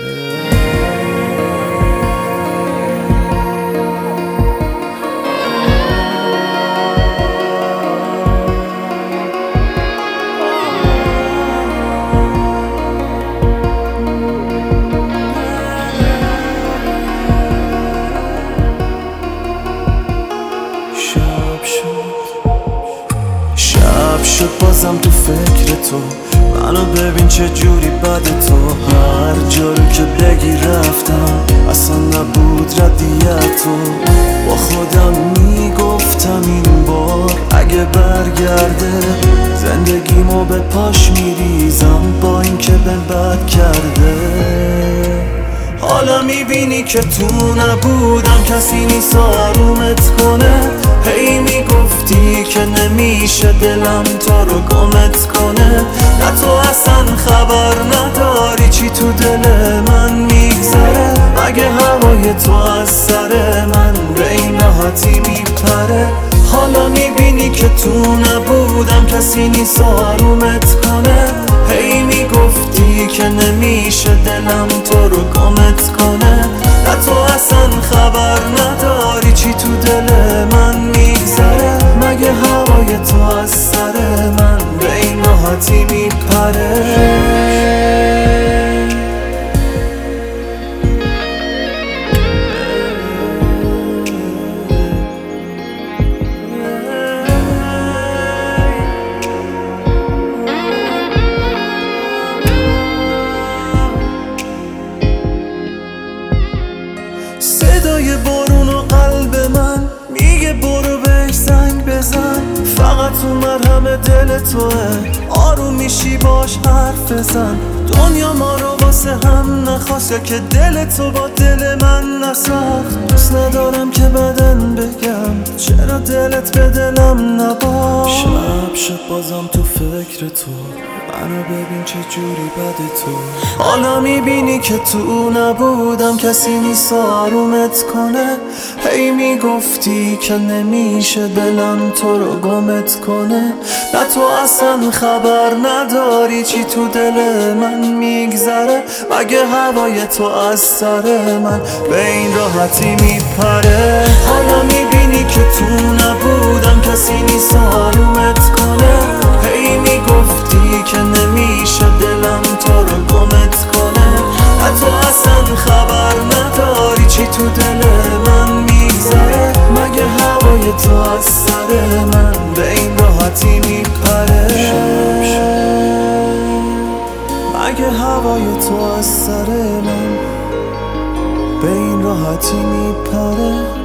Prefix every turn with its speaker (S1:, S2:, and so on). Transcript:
S1: شب شد بازم تو فکر تو، منو ببین چه جوری بده تو. هر جا رو که بگی رفتم، اصلا نبود ردیت تو. با خودم میگفتم این بار اگه برگرده زندگیمو به پاش میریزم، با این که به بد کرده. حالا میبینی که تو نبودم، کسی نیست آرومت کنه. هی میگفتی که نمیشه دلم تو رو گمت کنه. نه تو اصلا خبر نداری چی تو دل من میگذره. مگه هوای تو از سر من به این راحتی میپره. حالا میبینی که تو نبودم، کسی نیست آرومت کنه. هی میگفتی که نمیشه دلم تو رو گمت کنه. نه تو اصلا خبر نداری چی تو دل من میگذره. مگه هوای تو از سر من به این راحتی میپره. صدای بارون و قلب من میگه برو بهش زنگ بزن. فقط تو مرهم دل توه، آروم میشی باش حرف بزن. دنیا ما رو واسه هم نخواست، یا که دل تو با دل من نساخت. دوست ندارم که بدن بگم چرا دلت به دلم نباخت. شب شب بازم تو فکر تو، منو ببین چه جوری بده تو. حالا میبینی که تو نبودم، کسی نیست آرومت کنه. هی میگفتی که نمیشه دلم تو رو گمت کنه. نه تو اصلا خبر نداری چی تو دل من میگذره. مگه هوای تو از سر من به این راحتی میپره. حالا میبینی که تو نبودم، کسی نیست آرومت کنه. هی میگفتی که نمیشه دلم تو رو گمت کنه. نه تو اصلا خبر نداری چی تو دل من میگذره. مگه هوای تو از سر من به این راحتی میپره. مگه هوای تو از سر من به این راحتی میپره.